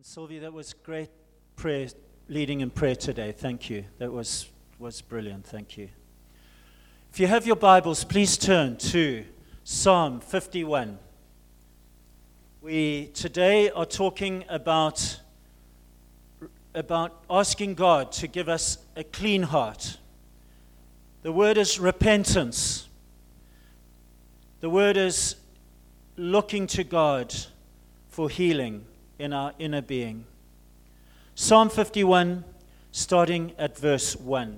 Sylvie, that was great prayer, leading in prayer today. Thank you. That was brilliant. Thank you. If you have your Bibles, please turn to Psalm 51. We today are talking about asking God to give us a clean heart. The word is repentance. The word is looking to God for healing in our inner being. Psalm 51, starting at verse 1.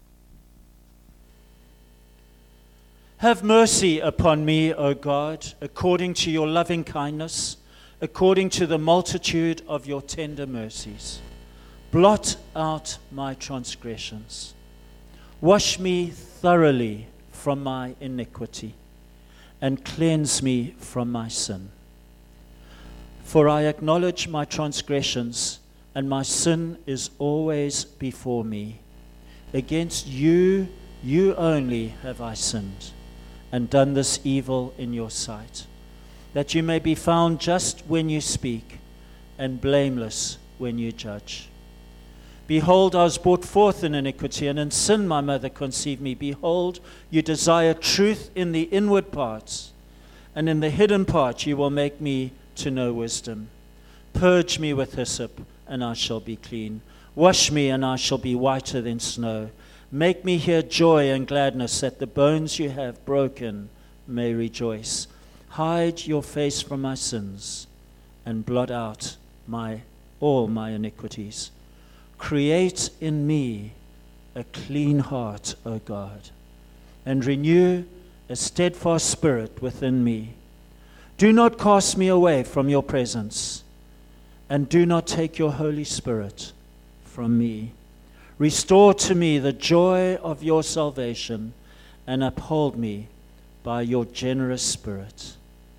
Have mercy upon me, O God, according to your loving kindness, according to the multitude of your tender mercies. Blot out my transgressions. Wash me thoroughly from my iniquity, and cleanse me from my sin. For I acknowledge my transgressions, and my sin is always before me. Against you, you only have I sinned, and done this evil in your sight, that you may be found just when you speak, and blameless when you judge. Behold, I was brought forth in iniquity, and in sin my mother conceived me. Behold, you desire truth in the inward parts, and in the hidden part you will make me to know wisdom. Purge me with hyssop, and I shall be clean. Wash me, and I shall be whiter than snow. Make me hear joy and gladness, that the bones you have broken may rejoice. Hide your face from my sins, and blot out all my iniquities. Create in me a clean heart, O God, and renew a steadfast spirit within me. Do not cast me away from your presence, and do not take your Holy Spirit from me. Restore to me the joy of your salvation, and uphold me by your generous spirit.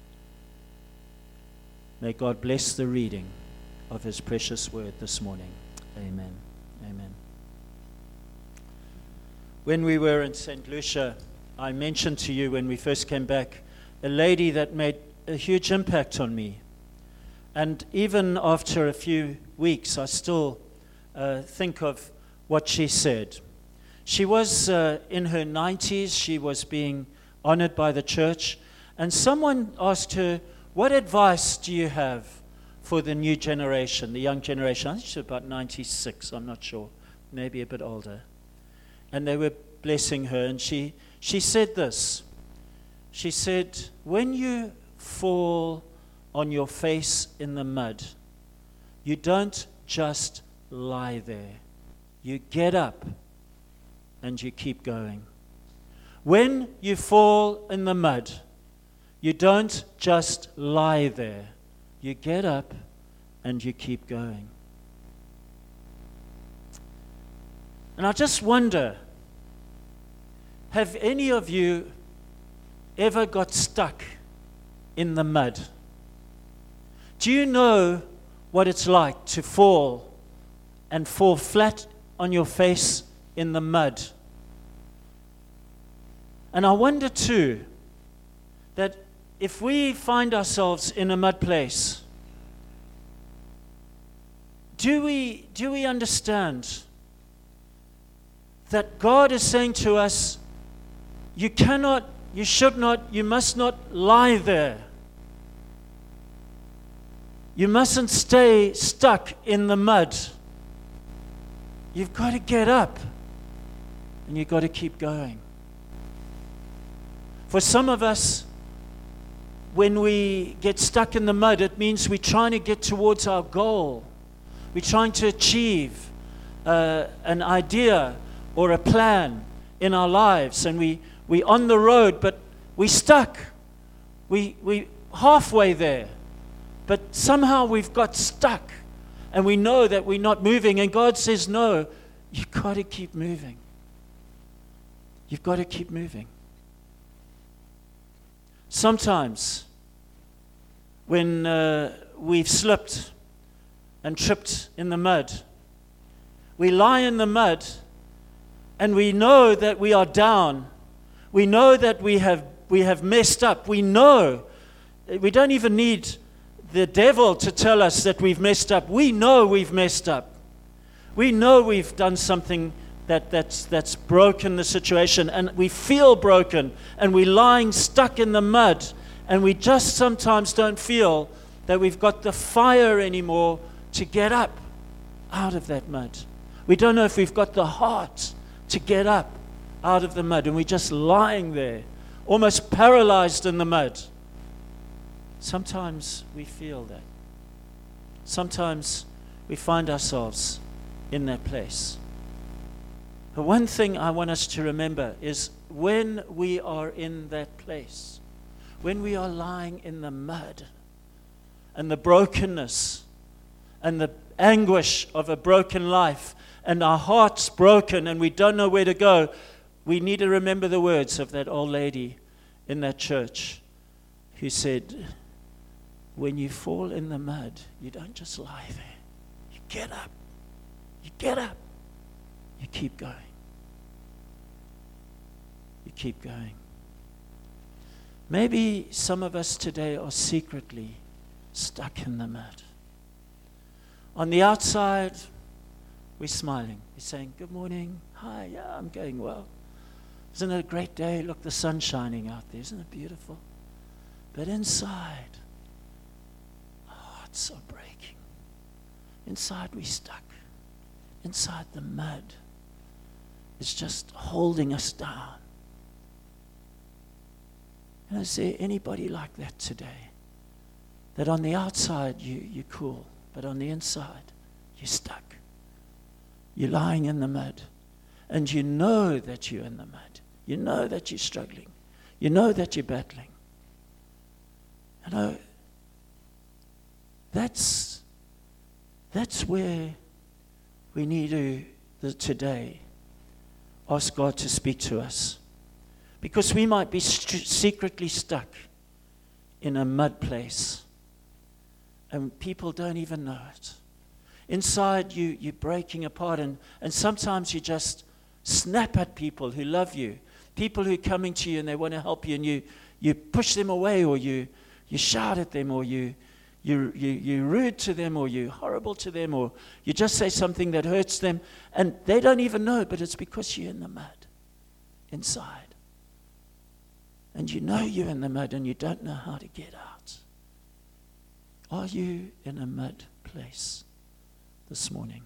May God bless the reading of his precious word this morning. Amen. Amen. When we were in St. Lucia, I mentioned to you when we first came back a lady that made a huge impact on me. And even after a few weeks, I still think of what she said. She was in her 90s. She was being honored by the church. And someone asked her, what advice do you have for the new generation, the young generation? I think she's about 96, I'm not sure, maybe a bit older. And they were blessing her, and she said this. She said, when you fall on your face in the mud, you don't just lie there. You get up and you keep going. When you fall in the mud, you don't just lie there. You get up and you keep going. And I just wonder, have any of you ever got stuck in the mud? Do you know what it's like to fall and fall flat on your face in the mud? And I wonder too that if we find ourselves in a mud place, do we understand that God is saying to us, you cannot, you should not, you must not lie there. You mustn't stay stuck in the mud. You've got to get up and you've got to keep going. For some of us, when we get stuck in the mud, it means we're trying to get towards our goal. We're trying to achieve an idea or a plan in our lives, and we're on the road, but we're stuck. We halfway there. But somehow we've got stuck, and we know that we're not moving, and God says, no, you've got to keep moving. You've got to keep moving. Sometimes when we've slipped and tripped in the mud, we lie in the mud, and we know that we are down. We know that we have messed up. We know we don't even need the devil to tell us that we've messed up. We know we've messed up. We know we've done something that's broken the situation, and we feel broken, and we're lying stuck in the mud, and we just sometimes don't feel that we've got the fire anymore to get up out of that mud. We don't know if we've got the heart to get up out of the mud, and we're just lying there, almost paralyzed in the mud. Sometimes we feel that. Sometimes we find ourselves in that place. But one thing I want us to remember is when we are in that place, when we are lying in the mud and the brokenness and the anguish of a broken life, and our heart's broken and we don't know where to go, we need to remember the words of that old lady in that church who said, when you fall in the mud, you don't just lie there. You get up. You get up. You keep going. You keep going. Maybe some of us today are secretly stuck in the mud. On the outside, we're smiling. We're saying, good morning. Hi, yeah, I'm going well. Isn't it a great day? Look, the sun's shining out there. Isn't it beautiful? But inside, our hearts are breaking. Inside, we're stuck. Inside, the mud is just holding us down. And is there anybody like that today? That on the outside, you're cool, but on the inside, you're stuck. You're lying in the mud, and you know that you're in the mud. You know that you're struggling. You know that you're battling. You know, that's where we need to today ask God to speak to us. Because we might be secretly stuck in a mud place, and people don't even know it. Inside you're breaking apart, and sometimes you just snap at people who love you, people who are coming to you and they want to help you, and you push them away, or you shout at them, or you're rude to them, or you're horrible to them, or you just say something that hurts them, and they don't even know, but it's because you're in the mud inside. And you know you're in the mud and you don't know how to get out. Are you in a mud place this morning?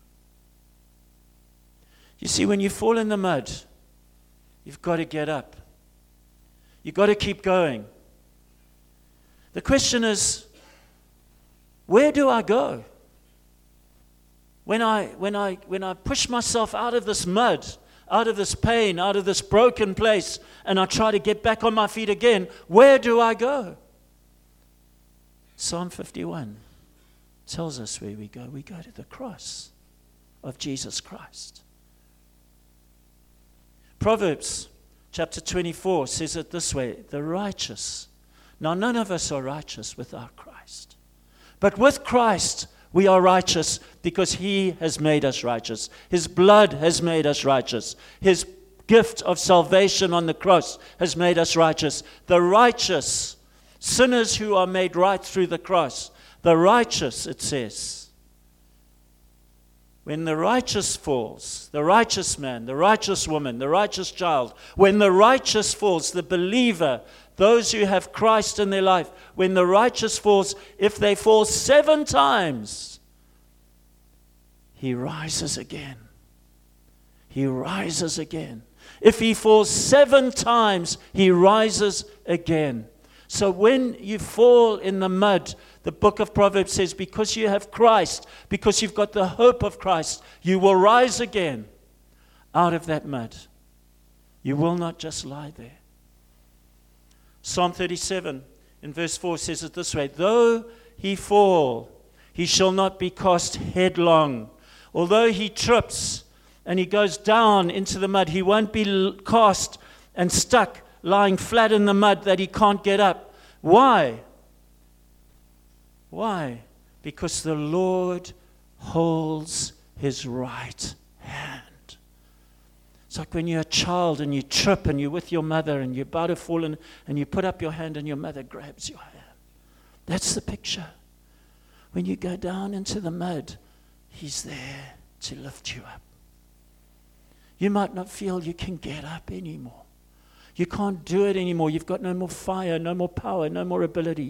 You see, when you fall in the mud, you've got to get up. You've got to keep going. The question is, where do I go? When I push myself out of this mud, out of this pain, out of this broken place, and I try to get back on my feet again, where do I go? Psalm 51 tells us where we go. We go to the cross of Jesus Christ. Proverbs chapter 24 says it this way, the righteous. Now, none of us are righteous without Christ. But with Christ, we are righteous because He has made us righteous. His blood has made us righteous. His gift of salvation on the cross has made us righteous. The righteous, sinners who are made right through the cross. The righteous, it says. When the righteous falls, the righteous man, the righteous woman, the righteous child, when the righteous falls, the believer, those who have Christ in their life, when the righteous falls, if they fall 7 times, he rises again. He rises again. If he falls 7 times, he rises again. So when you fall in the mud, the book of Proverbs says, because you have Christ, because you've got the hope of Christ, you will rise again out of that mud. You will not just lie there. Psalm 37 in verse 4 says it this way, though he fall, he shall not be cast headlong. Although he trips and he goes down into the mud, he won't be cast and stuck, lying flat in the mud that he can't get up. Why? Why? Because the Lord holds his right hand. It's like when you're a child and you trip and you're with your mother and you're about to fall in, and you put up your hand and your mother grabs your hand. That's the picture. When you go down into the mud, He's there to lift you up. You might not feel you can get up anymore. You can't do it anymore. You've got no more fire, no more power, no more ability.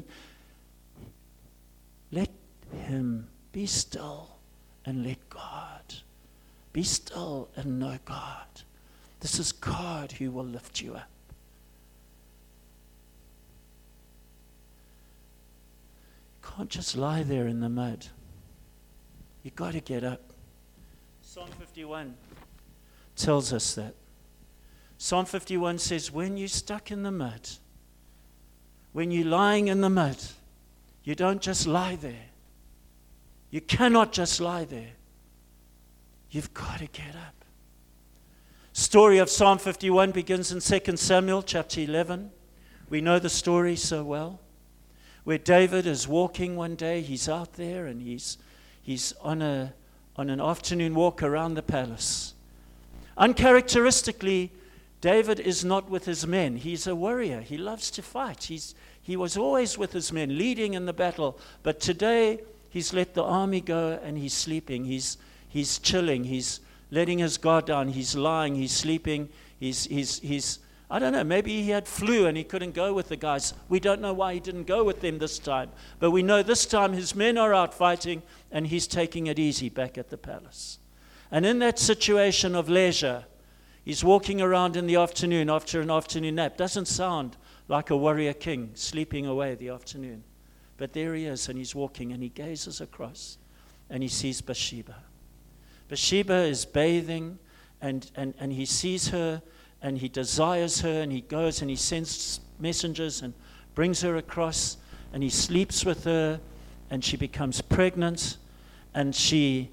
Let Him be still and let God. Be still and know God. This is God who will lift you up. You can't just lie there in the mud. You've got to get up. Psalm 51 tells us that. Psalm 51 says, when you're stuck in the mud, when you're lying in the mud, you don't just lie there. You cannot just lie there. You've got to get up. Story of Psalm 51 begins in 2 Samuel chapter 11. We know the story so well. Where David is walking one day, he's out there and he's on an afternoon walk around the palace. Uncharacteristically, David is not with his men. He's a warrior. He loves to fight. He was always with his men, leading in the battle. But today, he's let the army go and he's sleeping. He's chilling. He's letting his guard down. He's lying. He's sleeping. He's I don't know, maybe he had flu and he couldn't go with the guys. We don't know why he didn't go with them this time. But we know this time his men are out fighting and he's taking it easy back at the palace. And in that situation of leisure, he's walking around in the afternoon after an afternoon nap. Doesn't sound like a warrior king sleeping away the afternoon. But there he is and he's walking and he gazes across and he sees Bathsheba. Bathsheba is bathing and he sees her and he desires her and he goes and he sends messengers and brings her across and he sleeps with her and she becomes pregnant and she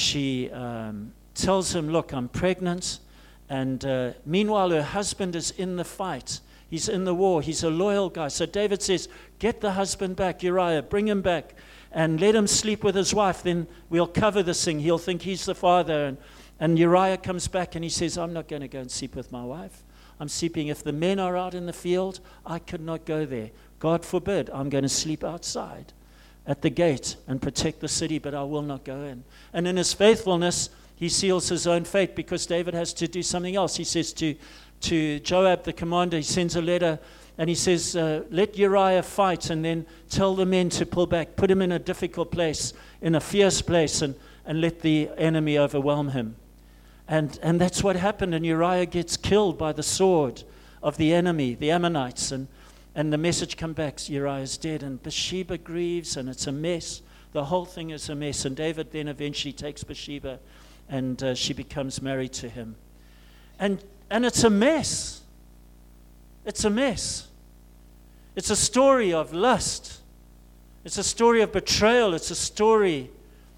tells him, look, I'm pregnant. And meanwhile, her husband is in the fight. He's in the war. He's a loyal guy. So David says, get the husband back, Uriah, bring him back and let him sleep with his wife. Then we'll cover this thing. He'll think he's the father. And Uriah comes back and he says, I'm not going to go and sleep with my wife. I'm sleeping. If the men are out in the field, I could not go there. God forbid, I'm going to sleep outside at the gate and protect the city, but I will not go in. And in his faithfulness, he seals his own fate because David has to do something else. He says to Joab, the commander, he sends a letter and he says, let Uriah fight and then tell the men to pull back, put him in a difficult place, in a fierce place, and let the enemy overwhelm him. And that's what happened, and Uriah gets killed by the sword of the enemy, the Ammonites, and the message comes back, Uriah's dead, and Bathsheba grieves, and it's a mess. The whole thing is a mess, and David then eventually takes Bathsheba, and she becomes married to him. And it's a mess. It's a mess. It's a story of lust. It's a story of betrayal. It's a story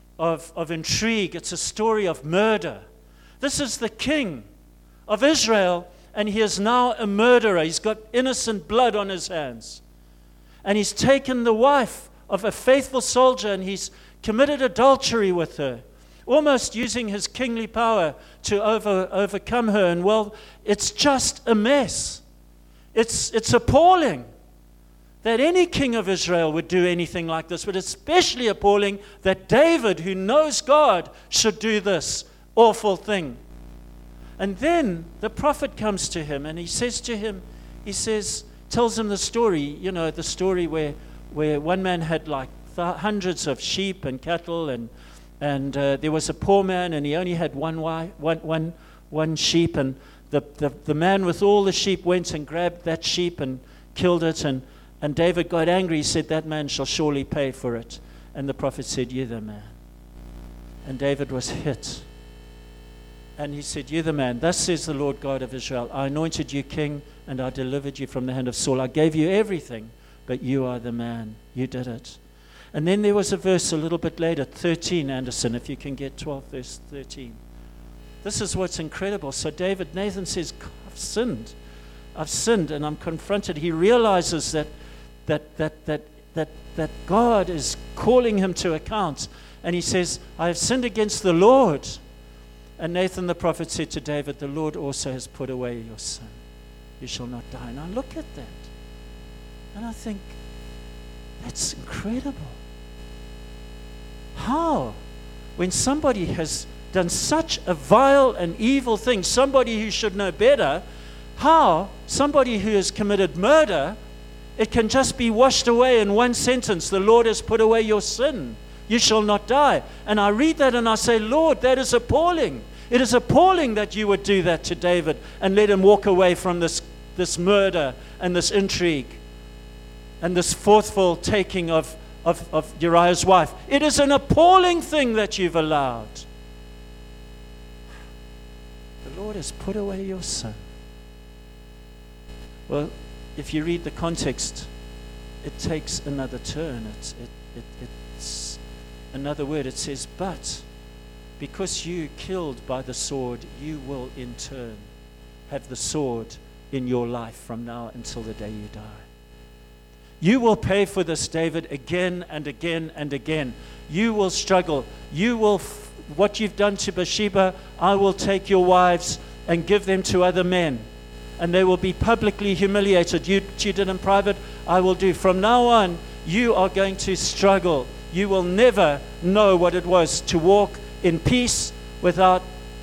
of intrigue. It's a story of murder. This is the king of Israel, and he is now a murderer. He's got innocent blood on his hands. And he's taken the wife of a faithful soldier, and he's committed adultery with her, almost using his kingly power to overcome her. And well, it's just a mess. It's appalling that any king of Israel would do anything like this, but especially appalling that David, who knows God, should do this awful thing. And then the prophet comes to him and he says to him, tells him the story, the story where one man had like hundreds of sheep and cattle, and there was a poor man and he only had one sheep, and the man with all the sheep went and grabbed that sheep and killed it, and David got angry. He said, that man shall surely pay for it. And the prophet said, you're the man. And David was hit. And he said, you're the man. Thus says the Lord God of Israel, I anointed you king, and I delivered you from the hand of Saul. I gave you everything, but you are the man. You did it. And then there was a verse a little bit later, 13, Anderson, if you can get 12, verse 13. This is what's incredible. So Nathan says, I've sinned, and I'm confronted. He realizes that God is calling him to account. And he says, I have sinned against the Lord. And Nathan the prophet said to David, the Lord also has put away your sin. You shall not die. And I look at that and I think, that's incredible. How? When somebody has done such a vile and evil thing, somebody who should know better, how somebody who has committed murder, it can just be washed away in one sentence. The Lord has put away your sin. You shall not die. And I read that and I say, Lord, that is appalling. It is appalling that you would do that to David and let him walk away from this murder and this intrigue and this forceful taking of Uriah's wife. It is an appalling thing that you've allowed. The Lord has put away your sin. Well, if you read the context, it takes another turn. It's another word. It says, but because you killed by the sword, you will in turn have the sword in your life from now until the day you die. You will pay for this, David, again and again and again. You will struggle. You will, what you've done to Bathsheba, I will take your wives and give them to other men. And they will be publicly humiliated. You cheated in private, I will do. From now on, you are going to struggle. You will never know what it was to walk in peace without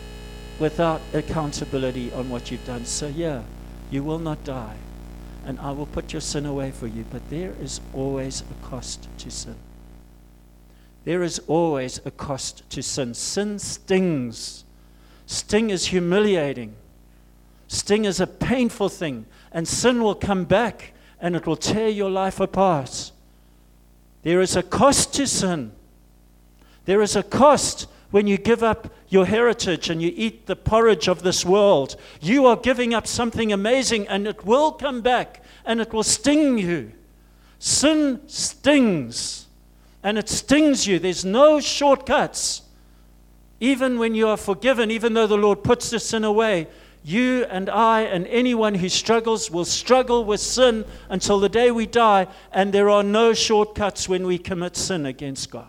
accountability on what you've done. So yeah, you will not die. And I will put your sin away for you. But there is always a cost to sin. There is always a cost to sin. Sin stings. Sting is humiliating. Sting is a painful thing. And sin will come back and it will tear your life apart. There is a cost to sin. There is a cost when you give up your heritage and you eat the porridge of this world. You are giving up something amazing, and it will come back and it will sting you. Sin stings, and it stings you. There's no shortcuts. Even when you are forgiven, even though the Lord puts the sin away, you and I and anyone who struggles will struggle with sin until the day we die, and there are no shortcuts when we commit sin against God.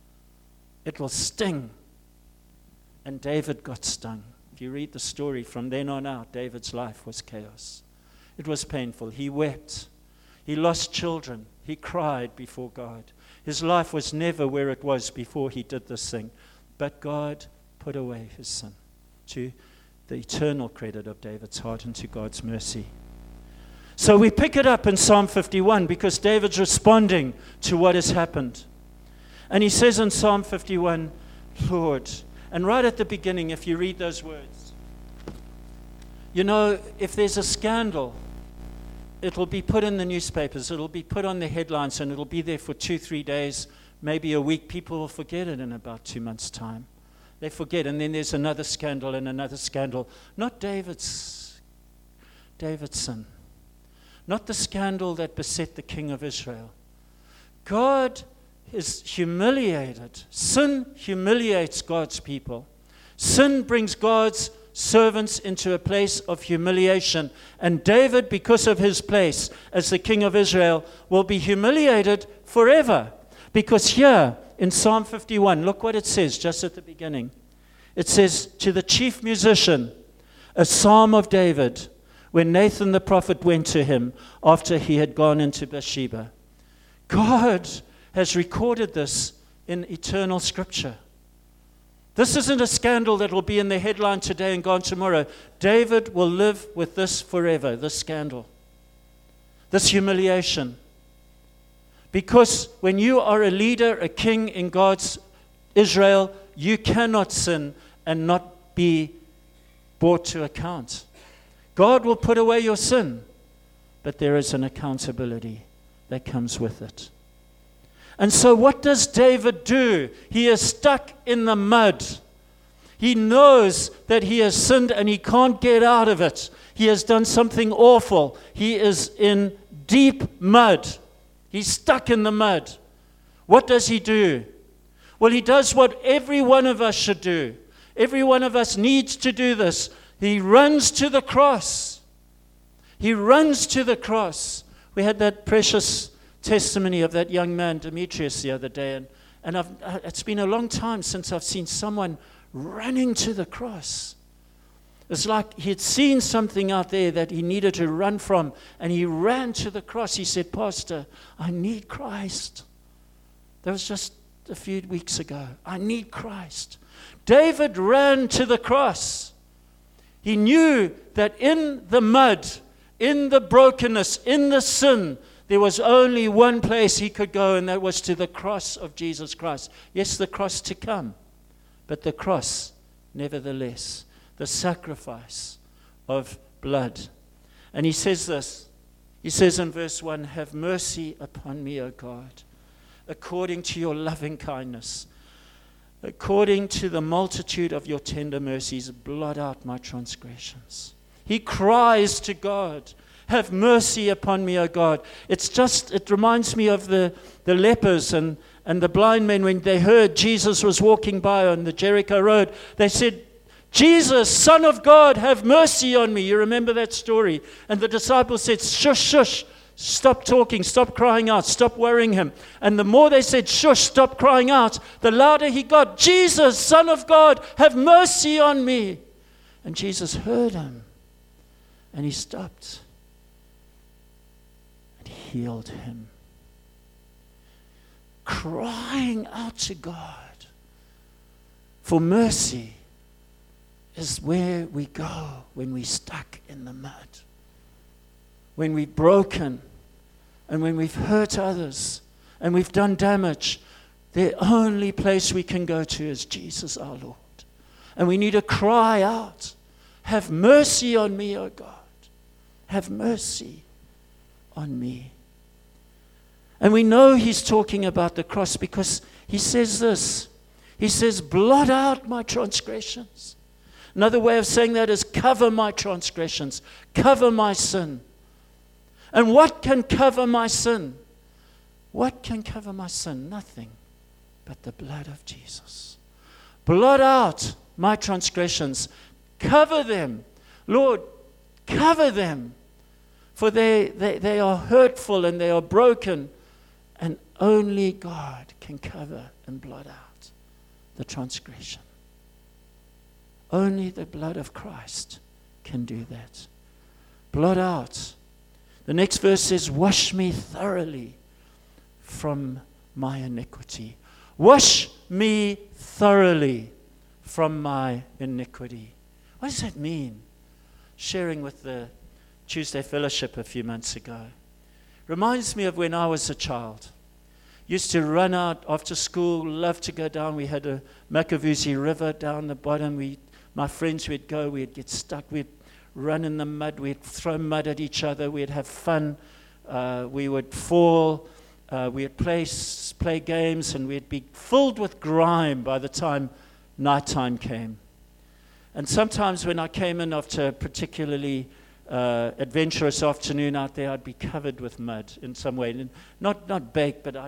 It will sting. And David got stung. If you read the story from then on out, David's life was chaos. It was painful. He wept. He lost children. He cried before God. His life was never where it was before he did this thing. But God put away his sin, to the eternal credit of David's heart and to God's mercy. So we pick it up in Psalm 51 because David's responding to what has happened. And he says in Psalm 51, Lord, and right at the beginning, if you read those words, you know, if there's a scandal, it'll be put in the newspapers, it'll be put on the headlines, and it'll be there for 2-3 days, maybe a week. People will forget it in about 2 months' time. They forget, and then there's another scandal and another scandal. Not David's sin. Not the scandal that beset the king of Israel. God is humiliated. Sin humiliates God's people. Sin brings God's servants into a place of humiliation. And David, because of his place as the king of Israel, will be humiliated forever. Because here in Psalm 51, look what it says just at the beginning. It says, to the chief musician, a psalm of David, when Nathan the prophet went to him after he had gone into Bathsheba. God has recorded this in eternal scripture. This isn't a scandal that will be in the headline today and gone tomorrow. David will live with this forever, this scandal, this humiliation. Because when you are a leader, a king in God's Israel, you cannot sin and not be brought to account. God will put away your sin, but there is an accountability that comes with it. And so what does David do? He is stuck in the mud. He knows that he has sinned and he can't get out of it. He has done something awful. He is in deep mud. He's stuck in the mud. What does he do? Well, he does what every one of us should do. Every one of us needs to do this. He runs to the cross. He runs to the cross. We had that precious testimony of that young man, Demetrius, the other day. And it's been a long time since I've seen someone running to the cross. It's like he had seen something out there that he needed to run from, and he ran to the cross. He said, Pastor, I need Christ. That was just a few weeks ago. I need Christ. David ran to the cross. He knew that in the mud, in the brokenness, in the sin, there was only one place he could go, and that was to the cross of Jesus Christ. Yes, the cross to come, but the cross, nevertheless, the sacrifice of blood. And he says this. He says in verse 1, have mercy upon me, O God, according to your loving kindness. According to the multitude of your tender mercies, blot out my transgressions. He cries to God, have mercy upon me, O God. It reminds me of the lepers and the blind men when they heard Jesus was walking by on the Jericho road. They said, Jesus, Son of God, have mercy on me. You remember that story? And the disciples said, shush, shush. Stop talking, stop crying out, stop worrying him. And the more they said, shush, stop crying out, the louder he got, Jesus, Son of God, have mercy on me. And Jesus heard him, and he stopped and healed him. Crying out to God for mercy is where we go when we're stuck in the mud. When we've broken and when we've hurt others and we've done damage, the only place we can go to is Jesus our Lord. And we need to cry out, have mercy on me, O God. Have mercy on me. And we know he's talking about the cross because he says this. He says, blot out my transgressions. Another way of saying that is cover my transgressions, cover my sin. And what can cover my sin? What can cover my sin? Nothing but the blood of Jesus. Blot out my transgressions. Cover them. Lord, cover them. For they are hurtful and they are broken. And only God can cover and blot out the transgression. Only the blood of Christ can do that. Blot out. The next verse says, wash me thoroughly from my iniquity. Wash me thoroughly from my iniquity. What does that mean? Sharing with the Tuesday Fellowship a few months ago. Reminds me of when I was a child. Used to run out after school, loved to go down. We had a Makavusi River down the bottom. My friends would go, we'd get stuck, we'd run in the mud, we'd throw mud at each other, we'd have fun, we would fall, we'd play games, and we'd be filled with grime by the time nighttime came. And sometimes when I came in after a particularly adventurous afternoon out there, I'd be covered with mud in some way. And not baked, but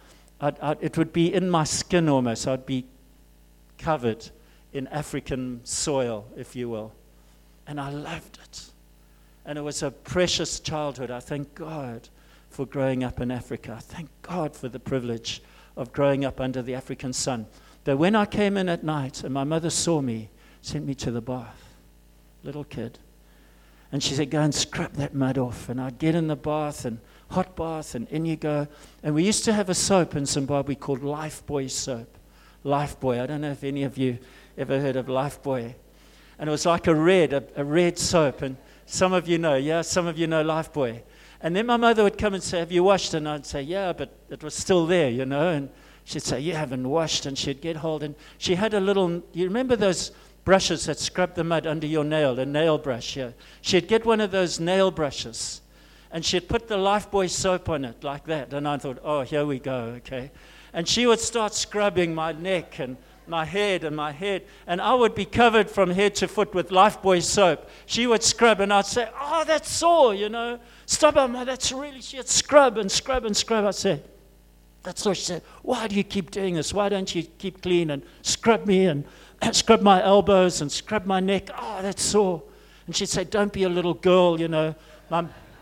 it would be in my skin almost. I'd be covered in African soil, if you will. And I loved it. And it was a precious childhood. I thank God for growing up in Africa. I thank God for the privilege of growing up under the African sun. But when I came in at night and my mother saw me, sent me to the bath, little kid. And she said, go and scrub that mud off. And I'd get in the bath, and hot bath, and in you go. And we used to have a soap in Zimbabwe called Lifebuoy soap. Lifebuoy. I don't know if any of you ever heard of Lifebuoy. And it was like a red soap. And some of you know Lifebuoy. And then my mother would come and say, have you washed? And I'd say, yeah, but it was still there, you know. And she'd say, you haven't washed. And she'd get hold. And she had a little, you remember those brushes that scrub the mud under your nail, a nail brush? Yeah. She'd get one of those nail brushes. And she'd put the Lifebuoy soap on it like that. And I thought, oh, here we go, okay. And she would start scrubbing my neck and my head, and I would be covered from head to foot with Lifebuoy soap. She would scrub, and I'd say, oh, that's sore, you know. Stop, Mama, that's really, she'd scrub and scrub and scrub. I'd say, that's sore. She said, why do you keep doing this? Why don't you keep clean and scrub me and scrub my elbows and scrub my neck? Oh, that's sore. And she'd say, don't be a little girl, you know. My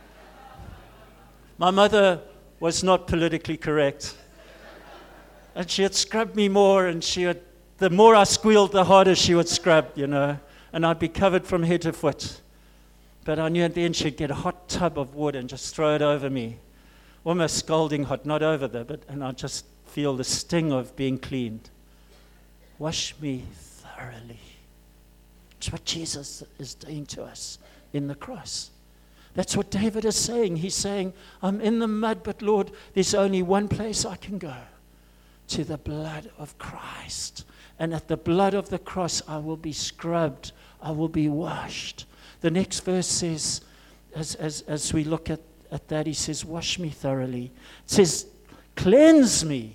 mother was not politically correct. And she had scrubbed me more, and the more I squealed, the harder she would scrub, you know. And I'd be covered from head to foot. But I knew at the end she'd get a hot tub of wood and just throw it over me. Almost scalding hot, not over there, and I'd just feel the sting of being cleaned. Wash me thoroughly. It's what Jesus is doing to us in the cross. That's what David is saying. He's saying, I'm in the mud, but Lord, there's only one place I can go, to the blood of Christ. And at the blood of the cross, I will be scrubbed. I will be washed. The next verse says, as we look at that, he says, wash me thoroughly. It says, cleanse me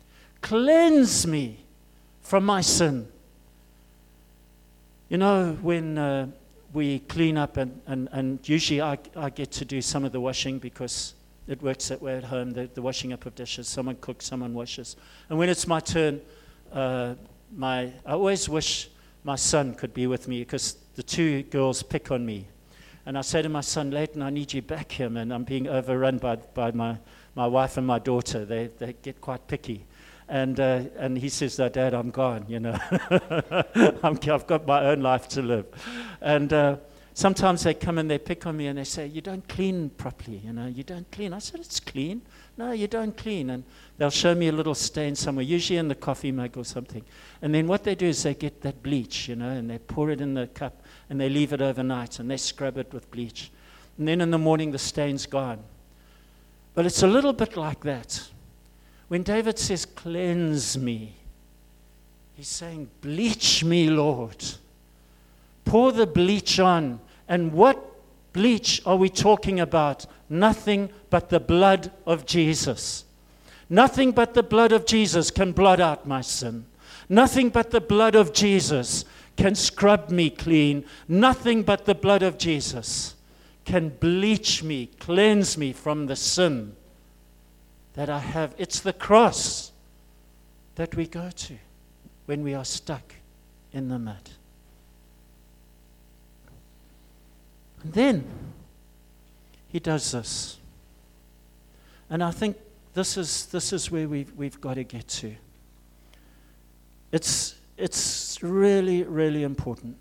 from my sin. You know, when we clean up, and usually I get to do some of the washing because it works that way at home, the washing up of dishes. Someone cooks, someone washes. And when it's my turn, I always wish my son could be with me because the two girls pick on me. And I say to my son, Leighton, I need you back here, man. I'm being overrun by my wife and my daughter. They get quite picky. And he says, no, Dad, I'm gone, you know. I've got my own life to live. And sometimes they come and they pick on me and they say, you don't clean properly, you know, you don't clean. I said, it's clean. No, you don't clean. And they'll show me a little stain somewhere, usually in the coffee mug or something. And then what they do is they get that bleach, you know, and they pour it in the cup and they leave it overnight and they scrub it with bleach. And then in the morning the stain's gone. But it's a little bit like that. When David says, cleanse me, he's saying, bleach me, Lord. Pour the bleach on. And what bleach are we talking about? Nothing but the blood of Jesus. Nothing but the blood of Jesus can blot out my sin. Nothing but the blood of Jesus can scrub me clean. Nothing but the blood of Jesus can bleach me, cleanse me from the sin that I have. It's the cross that we go to when we are stuck in the mud. And then he does this. And I think this is where we've got to get to. It's really, really important.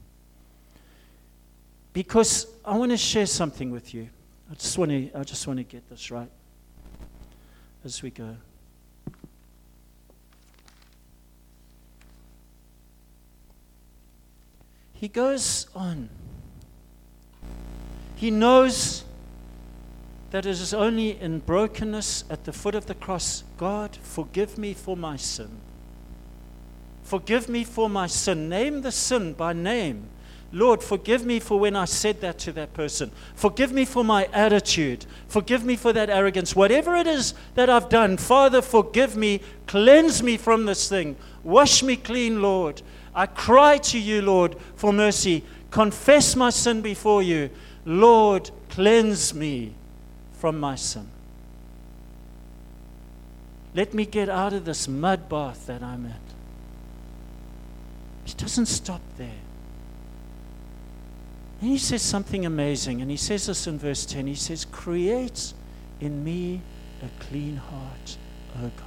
Because I want to share something with you. I just want to get this right as we go. He goes on. He knows that it is only in brokenness at the foot of the cross, God, forgive me for my sin. Forgive me for my sin. Name the sin by name. Lord, forgive me for when I said that to that person. Forgive me for my attitude. Forgive me for that arrogance. Whatever it is that I've done, Father, forgive me. Cleanse me from this thing. Wash me clean, Lord. I cry to you, Lord, for mercy. Confess my sin before you. Lord, cleanse me from my sin. Let me get out of this mud bath that I'm in. He doesn't stop there. And he says something amazing, and he says this in verse 10. He says, create in me a clean heart, O God.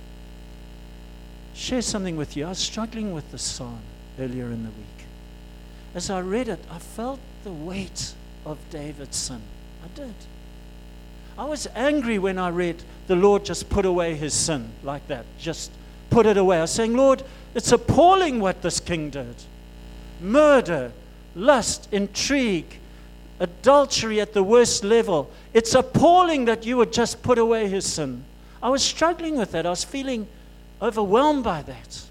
Share something with you. I was struggling with the psalm earlier in the week. As I read it, I felt the weight of David's sin. I did. I was angry when I read the Lord just put away his sin like that. Just put it away. I was saying, Lord, it's appalling what this king did. Murder, lust, intrigue, adultery at the worst level. It's appalling that you would just put away his sin. I was struggling with that. I was feeling overwhelmed by that.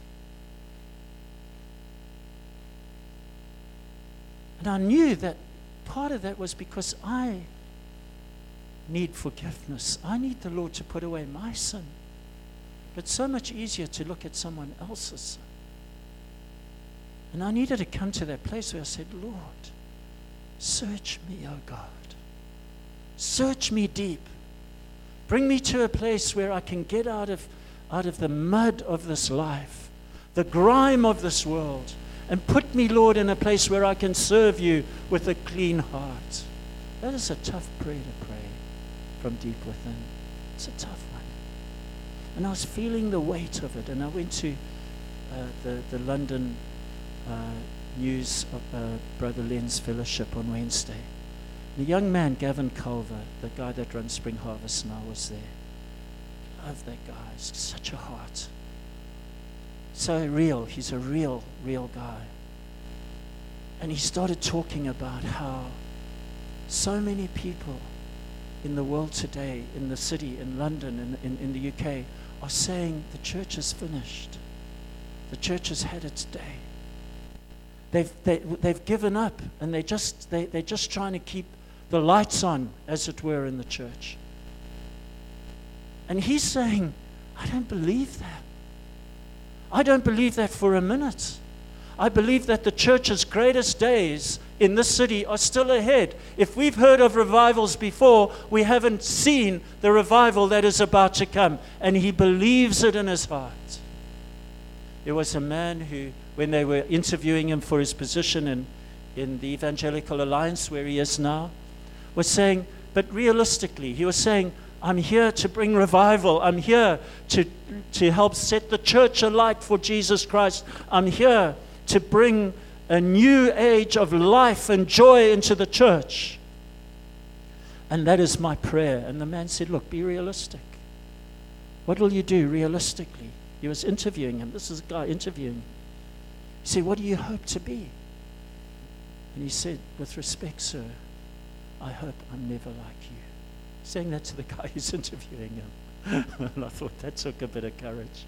And I knew that part of that was because I need forgiveness. I need the Lord to put away my sin. But it's so much easier to look at someone else's sin. And I needed to come to that place where I said, Lord, search me, O God. Search me deep. Bring me to a place where I can get out of the mud of this life, the grime of this world, and put me, Lord, in a place where I can serve you with a clean heart. That is a tough prayer to pray from deep within. It's a tough one. And I was feeling the weight of it. And I went to the London news of Brother Len's fellowship on Wednesday. The young man, Gavin Culver, the guy that runs Spring Harvest now, was there. love that guy. He's such a heart. So real. He's a real guy. And he started talking about how so many people in the world today, in the city, in London, in the UK, are saying the church is finished. The church has had its day. They've given up, and they're just trying to keep the lights on, as it were, in the church. And he's saying, I don't believe that. I don't believe that for a minute. I believe that the church's greatest days in this city are still ahead. If we've heard of revivals before, we haven't seen the revival that is about to come. And he believes it in his heart. There was a man who, when they were interviewing him for his position in the Evangelical Alliance, where he is now, was saying, but realistically, he was saying, I'm here to bring revival. I'm here to help set the church alight for Jesus Christ. I'm here to bring a new age of life and joy into the church. And that is my prayer. And the man said, look, be realistic. What will you do realistically? He was interviewing him. This is a guy interviewing him. He said, what do you hope to be? And he said, with respect, sir, I hope I'm never like you. Saying that to the guy who's interviewing him. And I thought that took a bit of courage.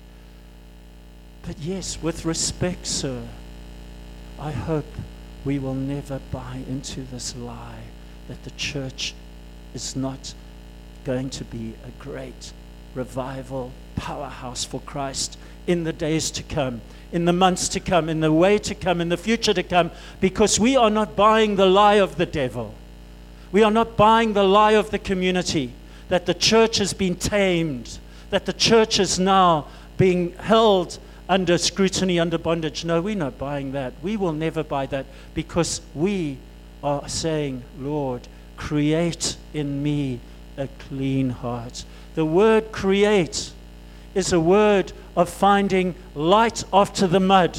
But yes, with respect, sir, I hope we will never buy into this lie that the church is not going to be a great revival powerhouse for Christ in the days to come, in the months to come, in the way to come, in the future to come, because we are not buying the lie of the devil. We are not buying the lie of the community that the church has been tamed, that the church is now being held under scrutiny, under bondage. No, we're not buying that. We will never buy that, because we are saying, Lord, create in me a clean heart. The word create is a word of finding light after the mud,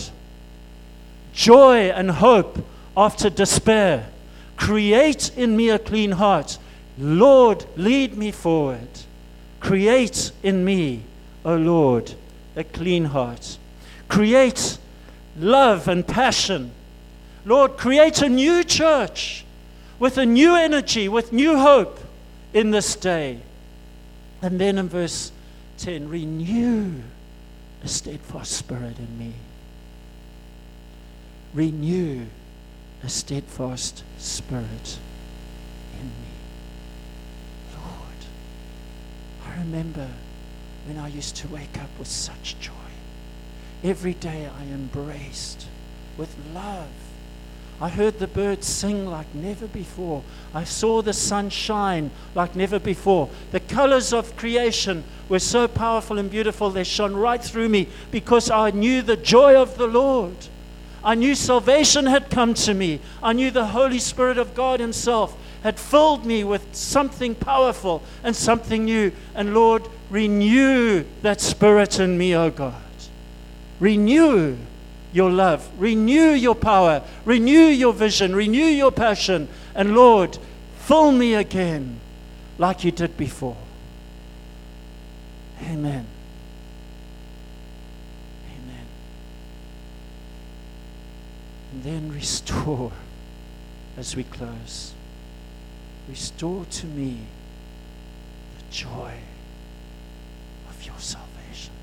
joy and hope after despair. Create in me a clean heart. Lord, lead me forward. Create in me, O Lord, a clean heart. Create love and passion. Lord, create a new church with a new energy, with new hope in this day. And then in verse 10, renew a steadfast spirit in me. Renew a steadfast spirit in me. Lord, I remember when I used to wake up with such joy. Every day I embraced with love. I heard the birds sing like never before. I saw the sun shine like never before. The colors of creation were so powerful and beautiful, they shone right through me because I knew the joy of the Lord. I knew salvation had come to me. I knew the Holy Spirit of God Himself had filled me with something powerful and something new. And Lord, renew that spirit in me, O God. Renew your love, renew your power, renew your vision, renew your passion. And Lord, fill me again like you did before. Amen. Amen. And then restore as we close. Restore to me the joy of your salvation.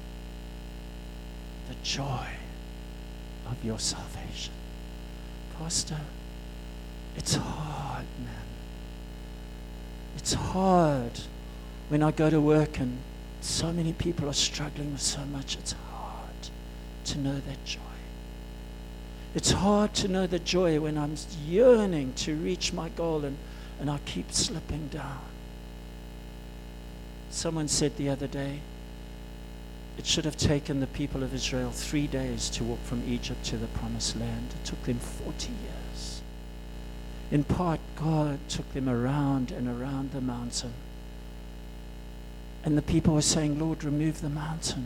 The joy of your salvation. Pastor, it's hard, man. It's hard when I go to work and so many people are struggling with so much. It's hard to know that joy. It's hard to know the joy when I'm yearning to reach my goal and I keep slipping down. Someone said the other day, it should have taken the people of Israel 3 days to walk from Egypt to the promised land. It took them 40 years. In part, God took them around and around the mountain. And the people were saying, Lord, remove the mountain.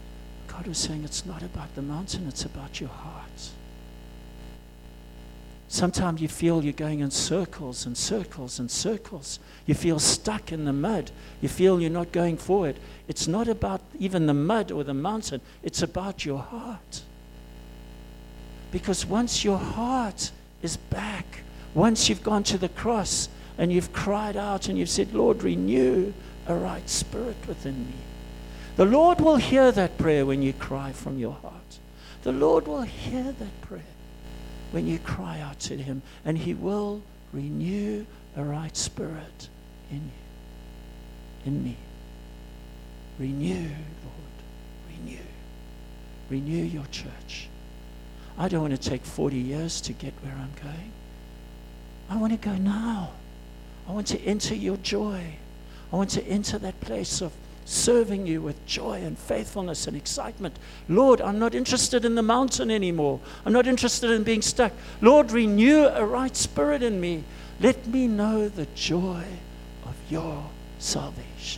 God was saying, it's not about the mountain, it's about your heart. Sometimes you feel you're going in circles and circles and circles. You feel stuck in the mud. You feel you're not going forward. It's not about even the mud or the mountain. It's about your heart. Because once your heart is back, once you've gone to the cross and you've cried out and you've said, Lord, renew a right spirit within me. The Lord will hear that prayer when you cry from your heart. The Lord will hear that prayer when you cry out to him, and he will renew a right spirit in you, in me. Renew, Lord, renew. Renew your church. I don't want to take 40 years to get where I'm going. I want to go now. I want to enter your joy. I want to enter that place of serving you with joy and faithfulness and excitement. Lord, I'm not interested in the mountain anymore. I'm not interested in being stuck. Lord, renew a right spirit in me. Let me know the joy of your salvation.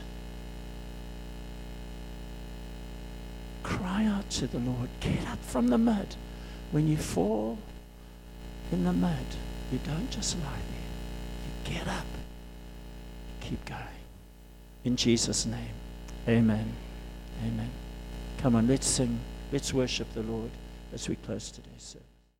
Cry out to the Lord. Get up from the mud. When you fall in the mud, you don't just lie there. You get up. Keep going. In Jesus' name. Amen. Amen. Come on, let's sing. Let's worship the Lord as we close today's service.